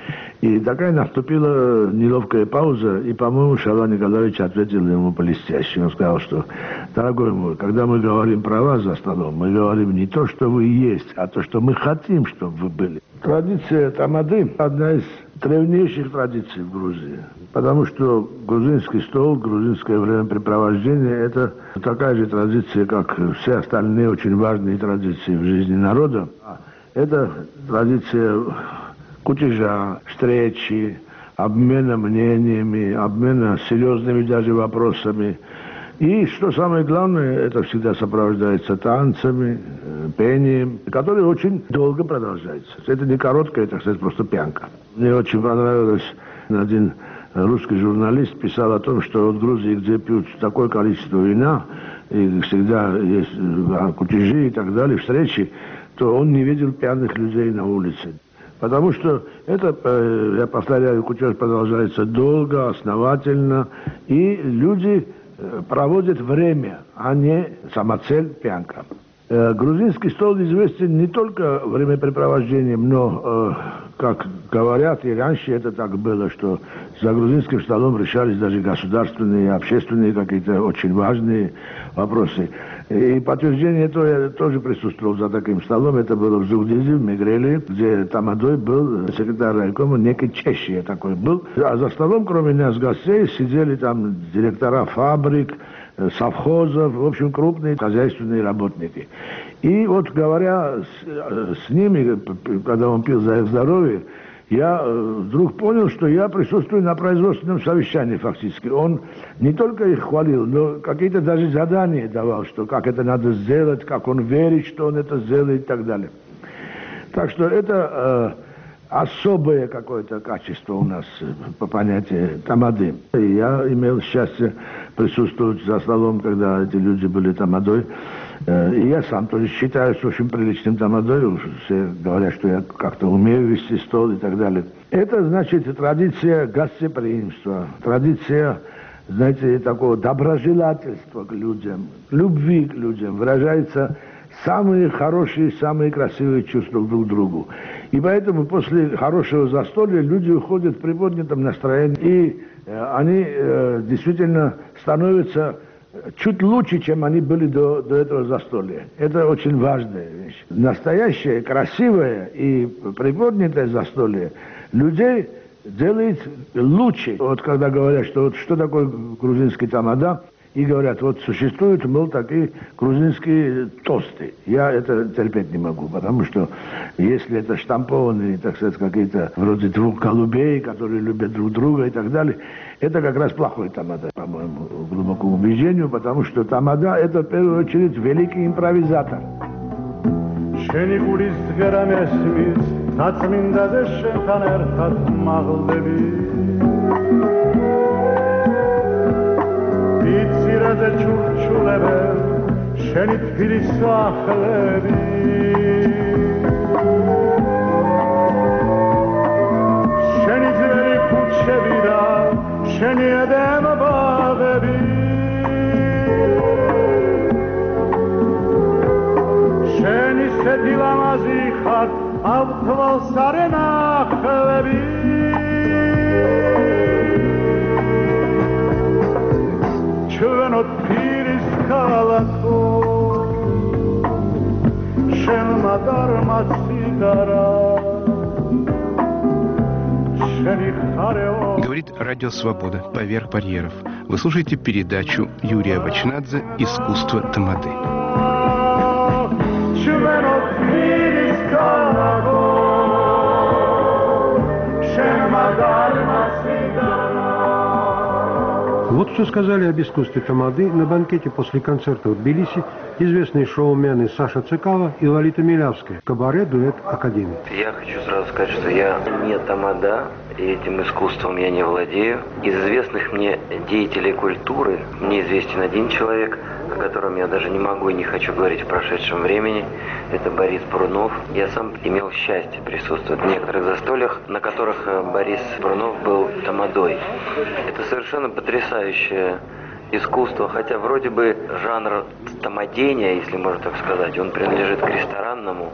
И такая наступила неловкая пауза, и, по-моему, Шавлат Николаевич ответил ему блестяще. Он сказал, что, дорогой мой, когда мы говорим про вас за столом, мы говорим не то, что вы есть, а то, что мы хотим, чтобы вы были. Традиция тамады – одна из древнейших традиций в Грузии, потому что грузинский стол, грузинское времяпрепровождение – это такая же традиция, как все остальные очень важные традиции в жизни народа. Это традиция кутежа, встречи, обмена мнениями, обмена серьезными даже вопросами. И, что самое главное, это всегда сопровождается танцами, пением, которые очень долго продолжаются. Это не короткая, так сказать, просто пьянка. Мне очень понравилось, один русский журналист писал о том, что в Грузии, где пьют такое количество вина, и всегда есть кутежи и так далее, встречи, то он не видел пьяных людей на улице. Потому что это, я повторяю, кутеж продолжается долго, основательно, и люди проводят время, а не самоцель пьянка. Грузинский стол известен не только времяпрепровождением, но, как говорят, и раньше это так было, что за грузинским столом решались даже государственные, общественные какие-то очень важные вопросы. И подтверждение этого я тоже присутствовал за таким столом. Это было в Зугдизе, в Мегреле, где тамадой был секретарь райкома, некий Чещия такой был. А за столом, кроме нас, гостей, сидели там директора фабрик, совхозов, в общем, крупные хозяйственные работники. И вот говоря с, с ними, когда он пил за их здоровье, я вдруг понял, что я присутствую на производственном совещании фактически. Он не только их хвалил, но какие-то даже задания давал, что как это надо сделать, как он верит, что он это сделает и так далее. Так что это э, особое какое-то качество у нас по понятию тамады. И я имел счастье присутствовать за столом, когда эти люди были тамадой. И я сам тоже считаюсь очень приличным тамадой. Все говорят, что я как-то умею вести стол и так далее. Это, значит, традиция гостеприимства, традиция, знаете, такого доброжелательства к людям, любви к людям. Выражается самые хорошие, самые красивые чувства друг к другу. И поэтому после хорошего застолья люди уходят в приподнятом настроении. И они э, действительно становятся чуть лучше, чем они были до, до этого застолья. Это очень важная вещь. Настоящее, красивое и приподнятое застолье людей делает лучше. Вот когда говорят, что вот что такое грузинский тамада, и говорят, вот существуют, мол, такие грузинские тосты. Я это терпеть не могу, потому что если это штампованные, так сказать, какие-то вроде двух голубей, которые любят друг друга и так далее, это как раз плохой тамада, по моему глубокому убеждению, потому что тамада – это, в первую очередь, великий импровизатор. Tacminda de შენთან ერთად მაღლდები იცირაზე ჩურჩულებენ შენი თბილის სახლები შენი ძველი ქუჩები და შენი ედემ ბაღები შენი სეთი ლამაზი ხარ ავთვალს არენახლები ჩვენო თბილის ქალაქო შენმა დარმა სიდარა Говорит Радио Свобода «Поверх барьеров». Вы слушаете передачу Юрия Вачнадзе «Искусство тамады». Вот что сказали об искусстве тамады на банкете после концерта в Тбилиси известные шоумены Саша Цикало и Лолита Милявская. Кабаре-дуэт Академии. Я хочу сразу сказать, что я не тамада, и этим искусством я не владею. Из известных мне деятелей культуры мне известен один человек, о котором я даже не могу и не хочу говорить в прошедшем времени. Это Борис Брунов. Я сам имел счастье присутствовать в некоторых застольях, на которых Борис Брунов был тамадой. Это совершенно потрясающее искусство, хотя вроде бы жанр тамадения, если можно так сказать, он принадлежит к ресторанному,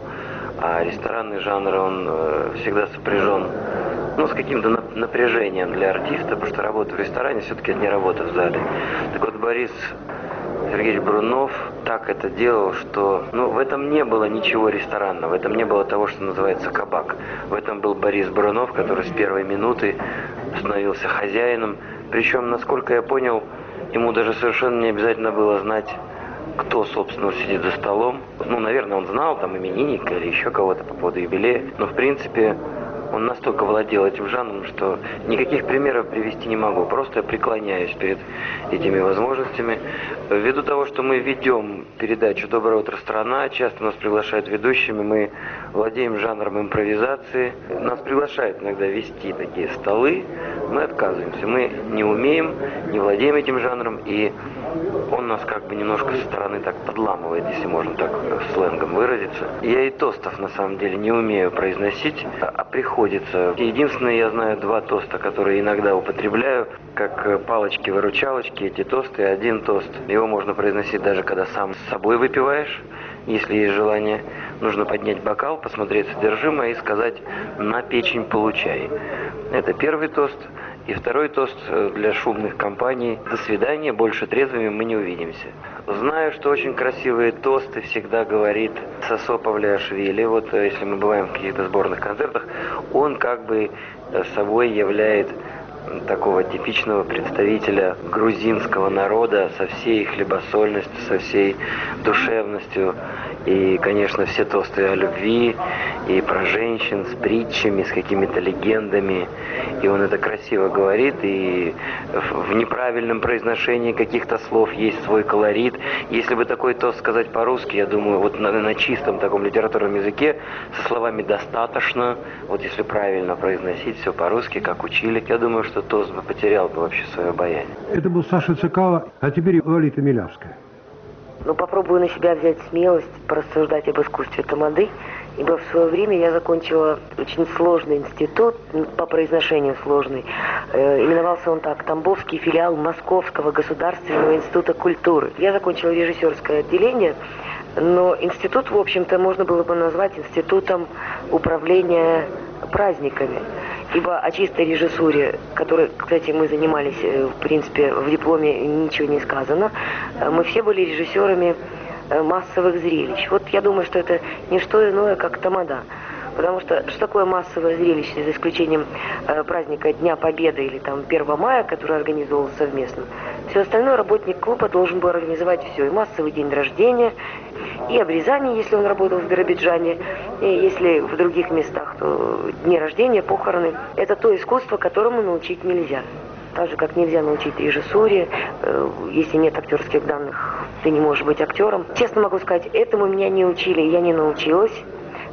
а ресторанный жанр, он всегда сопряжен ну, с каким-то напряжением для артиста, потому что работа в ресторане все-таки это не работа в зале. Так вот, Борис Сергеевич Брунов так это делал, что ну, в этом не было ничего ресторанного, в этом не было того, что называется кабак. В этом был Борис Брунов, который с первой минуты становился хозяином. Причем, насколько я понял, ему даже совершенно не обязательно было знать, кто, собственно, сидит за столом. Ну, наверное, он знал, там, именинника или еще кого-то по поводу юбилея. Но, в принципе, он настолько владел этим жанром, что никаких примеров привести не могу. Просто я преклоняюсь перед этими возможностями. Ввиду того, что мы ведем передачу «Доброе утро, страна», часто нас приглашают ведущими, мы владеем жанром импровизации. Нас приглашают иногда вести такие столы, мы отказываемся. Мы не умеем, не владеем этим жанром, и он нас как бы немножко со стороны так подламывает, если можно так сленгом выразиться. Я и тостов на самом деле не умею произносить, а приходится. Единственное, я знаю два тоста, которые иногда употребляю, как палочки-выручалочки, эти тосты. Один тост, его можно произносить даже когда сам с собой выпиваешь, если есть желание. Нужно поднять бокал, посмотреть содержимое и сказать «на печень получай». Это первый тост. И второй тост для шумных компаний. До свидания, больше трезвыми мы не увидимся. Знаю, что очень красивые тосты всегда говорит Сосо Павлиашвили. Вот если мы бываем в каких-то сборных концертах, он как бы собой являет такого типичного представителя грузинского народа со всей хлебосольностью, со всей душевностью. И, конечно, все тосты о любви, и про женщин с притчами, с какими-то легендами. И он это красиво говорит, и в неправильном произношении каких-то слов есть свой колорит. Если бы такой тост сказать по-русски, я думаю, вот на, на чистом таком литературном языке, со словами «достаточно», вот если правильно произносить все по-русски, как учили, я думаю, что тост бы потерял бы вообще свое обаяние. Это был Саша Цикало, а теперь Лолита Милявская. Ну, попробую на себя взять смелость порассуждать об искусстве тамады, ибо в свое время я закончила очень сложный институт, по произношению сложный. Э, именовался он так: Тамбовский филиал Московского государственного института культуры. Я закончила режиссерское отделение, но институт, в общем-то, можно было бы назвать институтом управления праздниками. Ибо о чистой режиссуре, которой, кстати, мы занимались, в принципе, в дипломе ничего не сказано, мы все были режиссерами массовых зрелищ. Вот я думаю, что это не что иное, как тамада. Потому что что такое массовое зрелище, за исключением э, праздника Дня Победы или там первого мая, который организовывался совместно, все остальное работник клуба должен был организовать все. И массовый день рождения, и обрезание, если он работал в Биробиджане, и если в других местах, то дни рождения, похороны. Это то искусство, которому научить нельзя. Так же, как нельзя научить режиссуре, э, если нет актерских данных, ты не можешь быть актером. Честно могу сказать, этому меня не учили, я не научилась.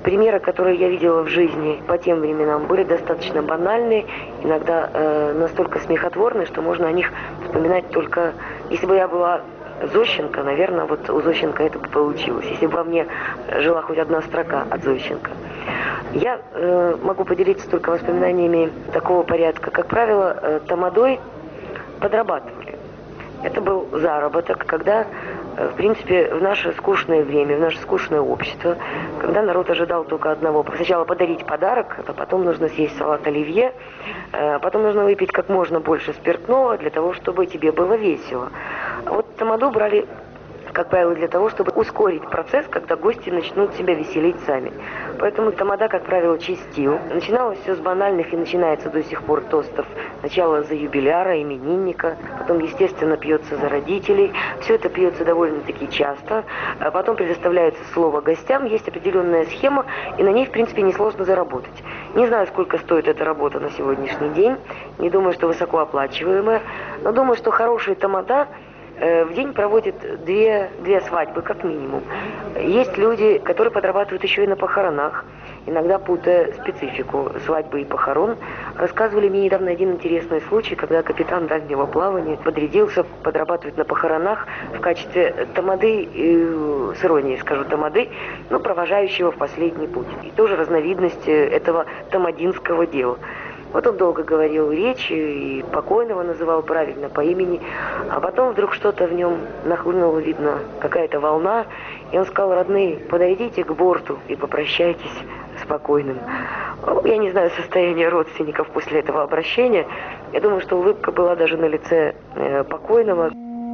Примеры, которые я видела в жизни по тем временам, были достаточно банальные, иногда э, настолько смехотворные, что можно о них вспоминать только... Если бы я была Зощенко, наверное, вот у Зощенко это бы получилось. Если бы во мне жила хоть одна строка от Зощенко. Я э, могу поделиться только воспоминаниями такого порядка. Как правило, э, тамадой подрабатывали. Это был заработок, когда, э, в принципе, в наше скучное время, в наше скучное общество, когда народ ожидал только одного. Сначала подарить подарок, а потом нужно съесть салат оливье, э, потом нужно выпить как можно больше спиртного для того, чтобы тебе было весело. А вот тамаду брали, как правило, для того, чтобы ускорить процесс, когда гости начнут себя веселить сами. Поэтому тамада, как правило, чистил. Начиналось все с банальных и начинается до сих пор тостов. Сначала за юбиляра, именинника, потом, естественно, пьется за родителей. Все это пьется довольно-таки часто. А потом предоставляется слово гостям, есть определенная схема, и на ней, в принципе, несложно заработать. Не знаю, сколько стоит эта работа на сегодняшний день. Не думаю, что высокооплачиваемая. Но думаю, что хороший тамада в день проводит две, две свадьбы, как минимум. Есть люди, которые подрабатывают еще и на похоронах, иногда путая специфику свадьбы и похорон. Рассказывали мне недавно один интересный случай, когда капитан дальнего плавания подрядился подрабатывать на похоронах в качестве тамады, э, с иронией скажу тамады, но провожающего в последний путь. И тоже разновидность этого тамадинского дела. Вот он долго говорил речь и покойного называл правильно по имени, а потом вдруг что-то в нем нахлынуло, видно, какая-то волна, и он сказал: родные, подойдите к борту и попрощайтесь с покойным. Я не знаю состояние родственников после этого обращения. Я думаю, что улыбка была даже на лице э, покойного.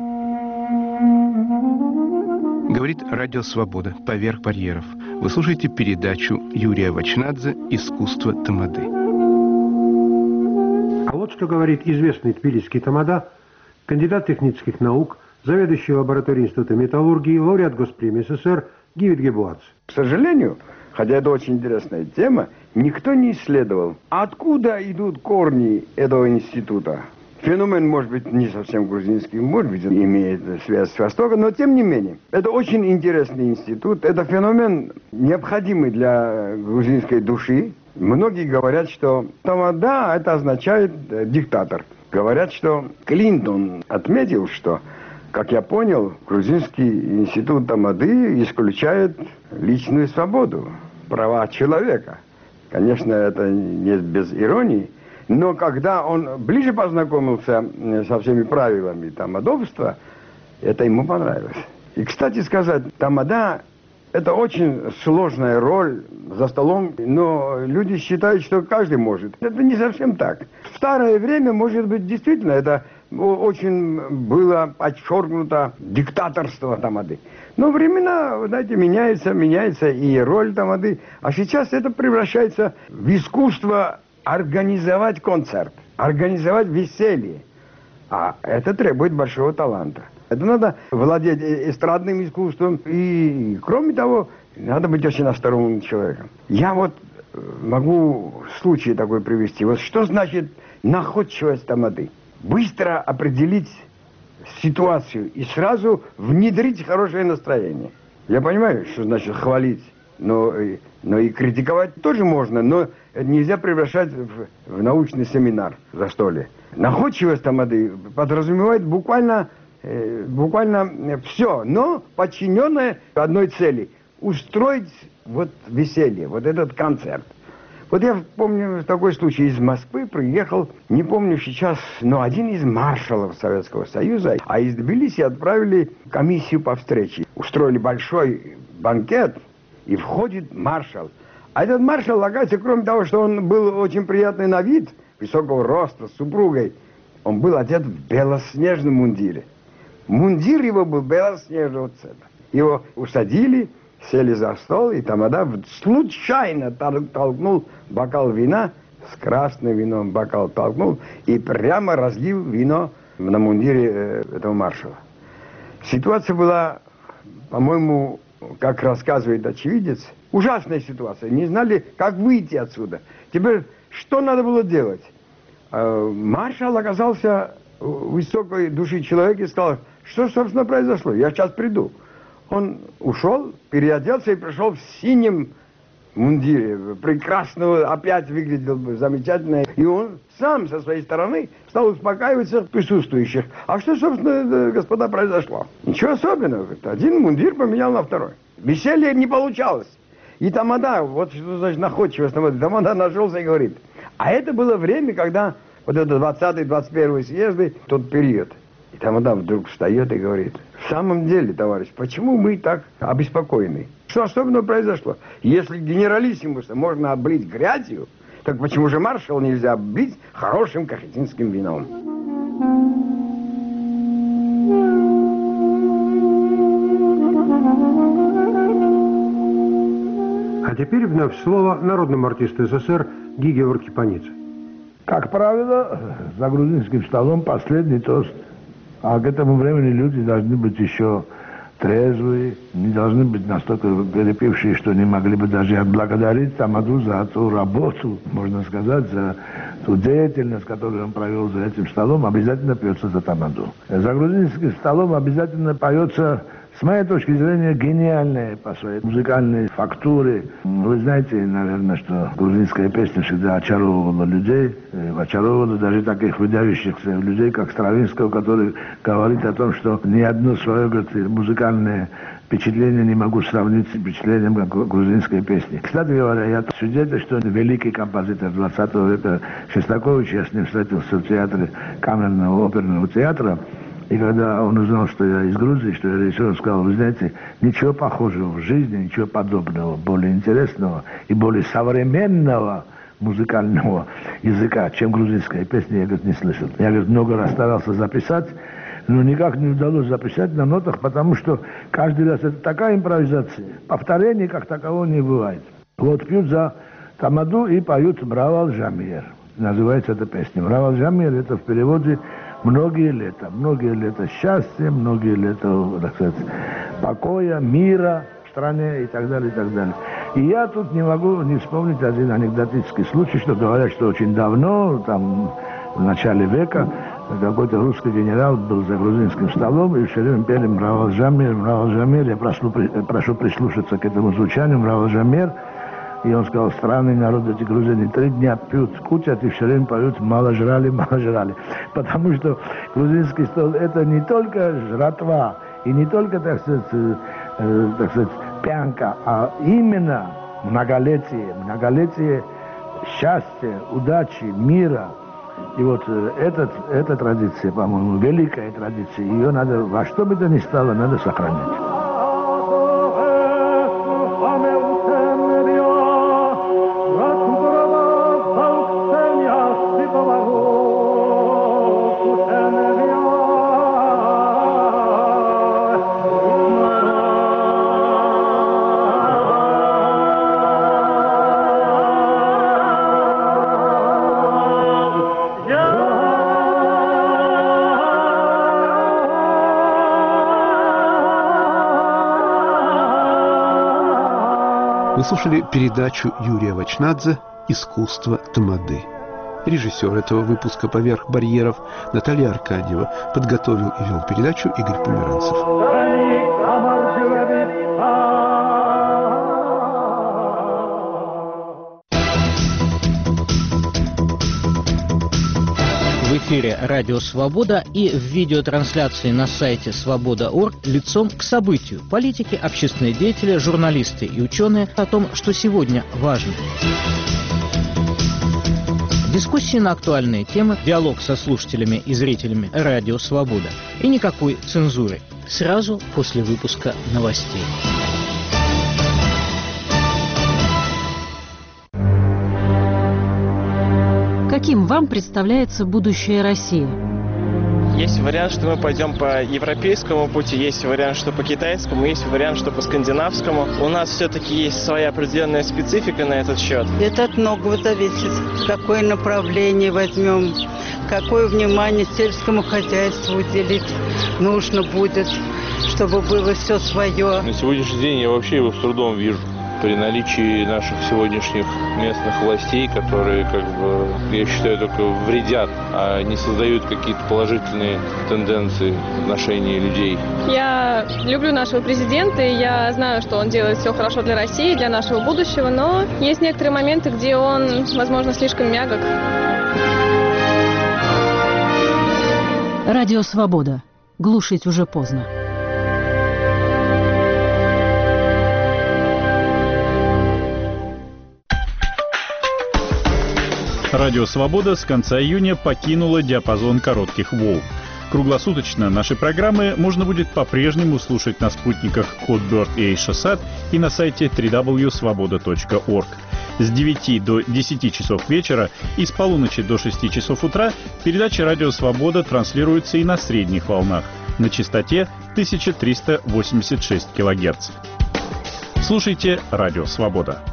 Говорит Радио Свобода «Поверх барьеров». Вы слушаете передачу Юрия Вачнадзе «Искусство тамады». А вот что говорит известный тбилисский тамада, кандидат технических наук, заведующий лабораторией Института металлургии, лауреат Госпремии СССР Гивет Гебуац. К сожалению, хотя это очень интересная тема, никто не исследовал, откуда идут корни этого института. Феномен, может быть, не совсем грузинский, может быть, имеет связь с Востоком, но тем не менее. Это очень интересный институт. Это феномен, необходимый для грузинской души. Многие говорят, что тамада это означает э, диктатор. Говорят, что Клинтон отметил, что, как я понял, грузинский институт тамады исключает личную свободу, права человека. Конечно, это не без иронии. Но когда он ближе познакомился со всеми правилами тамадовства, это ему понравилось. И, кстати сказать, тамада – это очень сложная роль за столом, но люди считают, что каждый может. Это не совсем так. В старое время, может быть, действительно, это очень было подчеркнуто диктаторство тамады. Но времена, знаете, меняются, меняется и роль тамады. А сейчас это превращается в искусство организовать концерт, организовать веселье. А это требует большого таланта. Это надо владеть эстрадным искусством. И, кроме того, надо быть очень осторожным человеком. Я вот могу случай такой привести. Вот что значит находчивость тамады? Быстро определить ситуацию и сразу внедрить хорошее настроение. Я понимаю, что значит хвалить, но, но и критиковать тоже можно, но нельзя превращать в, в научный семинар застолье. Находчивость тамады подразумевает буквально, э, буквально все, но подчиненное одной цели – устроить вот веселье, вот этот концерт. Вот я помню такой случай, из Москвы приехал, не помню сейчас, но один из маршалов Советского Союза, а из Тбилиси отправили комиссию по встрече. Устроили большой банкет, и входит маршал. А этот маршал, оказывается, кроме того, что он был очень приятный на вид, высокого роста, с супругой, он был одет в белоснежном мундире. Мундир его был белоснежного цвета. Его усадили, сели за стол, и тамада случайно толкнул бокал вина, с красным вином бокал толкнул, и прямо разлил вино на мундире этого маршала. Ситуация была, по-моему, как рассказывает очевидец, ужасная ситуация. Не знали, как выйти отсюда. Теперь, что надо было делать? Маршал оказался высокой души человек и сказал: что, собственно, произошло? Я сейчас приду. Он ушел, переоделся и пришел в синем мундире, прекрасно, опять выглядел бы замечательно. И он сам со своей стороны стал успокаивать всех присутствующих. А что, собственно, господа, произошло? Ничего особенного. Один мундир поменял на второй. Веселье не получалось. И Тамада, вот что значит находчивость, Тамада нашелся и говорит, а это было время, когда вот это двадцатый двадцать первый съезды, тот период. И Тамада вдруг встает и говорит, в самом деле, товарищ, почему мы так обеспокоены? Что особенного произошло? Если генералиссимуса можно облить грязью, так почему же маршал нельзя облить хорошим кахетинским вином? А теперь вновь слово народному артисту СССР Гиге Варкипанице. Как правило, за грузинским столом последний тост. А к этому времени люди должны быть еще трезвые, не должны быть настолько перепившие, что не могли бы даже отблагодарить Тамаду за ту работу, можно сказать, за ту деятельность, которую он провел за этим столом, обязательно пьется за Тамаду. За грузинским столом обязательно поется, с моей точки зрения, гениальная по своей музыкальной фактуре. Вы знаете, наверное, что грузинская песня всегда очаровывала людей, очаровывала даже таких выдающихся людей, как Стравинского, который говорит о том, что ни одно свое, говорит, музыкальное впечатление не могу сравнить с впечатлением грузинской песни. Кстати говоря, я свидетель, что великий композитор двадцатого века Шостакович, я с ним встретился в театре Камерного оперного театра. И когда он узнал, что я из Грузии, что я режиссер, он сказал, вы знаете, ничего похожего в жизни, ничего подобного, более интересного и более современного музыкального языка, чем грузинская песня, я, говорит, не слышал. Я, говорит, много раз старался записать, но никак не удалось записать на нотах, потому что каждый раз это такая импровизация. Повторений как такового не бывает. Вот пьют за Тамаду и поют «Мравал Жамир». Называется эта песня. «Мравал Жамир» это в переводе многие лета, многие лета счастья, многие лета, так сказать, покоя, мира в стране и так далее, и так далее. И я тут не могу не вспомнить один анекдотический случай, что говорят, что очень давно, там, в начале века, какой-то русский генерал был за грузинским столом и все время пели «Мравал Жамир», «Мравал Жамир». Я прошу, прошу прислушаться к этому звучанию «Мравал Жамир». И он сказал, странный народ, эти грузины три дня пьют, кутят и все время поют «мало жрали, мало жрали». Потому что грузинский стол – это не только жратва и не только, так сказать, э, так сказать, пьянка, а именно многолетие, многолетие счастья, удачи, мира. И вот э, этот, эта традиция, по-моему, великая традиция, ее надо, во что бы то ни стало, надо сохранять. Вы слушали передачу Юрия Вачнадзе «Искусство тамады». Режиссер этого выпуска «Поверх барьеров» Наталья Аркадьева. Подготовил и вел передачу Игорь Померанцев. В эфире «Радио Свобода» и в видеотрансляции на сайте свобода точка орг лицом к событию. Политики, общественные деятели, журналисты и ученые о том, что сегодня важно. Дискуссии на актуальные темы, диалог со слушателями и зрителями «Радио Свобода». И никакой цензуры. Сразу после выпуска новостей. Каким вам представляется будущее России? Есть вариант, что мы пойдем по европейскому пути, есть вариант, что по китайскому, есть вариант, что по скандинавскому. У нас все-таки есть своя определенная специфика на этот счет. Это от многого зависит. Какое направление возьмем, какое внимание сельскому хозяйству уделить нужно будет, чтобы было все свое. На сегодняшний день я вообще его с трудом вижу. при наличии наших сегодняшних местных властей, которые, как бы, я считаю, только вредят, а не создают какие-то положительные тенденции в отношении людей. Я люблю нашего президента, и я знаю, что он делает все хорошо для России, для нашего будущего, но есть некоторые моменты, где он, возможно, слишком мягок. Радио «Свобода». Глушить уже поздно. Радио «Свобода» с конца июня покинула диапазон коротких волн. Круглосуточно наши программы можно будет по-прежнему слушать на спутниках Hotbird и Eutelsat и на сайте дабл ю дабл ю дабл ю точка свобода точка орг. С девяти до десяти часов вечера и с полуночи до шести часов утра передача «Радио Свобода» транслируется и на средних волнах на частоте тысяча триста восемьдесят шесть килогерц. Слушайте «Радио Свобода».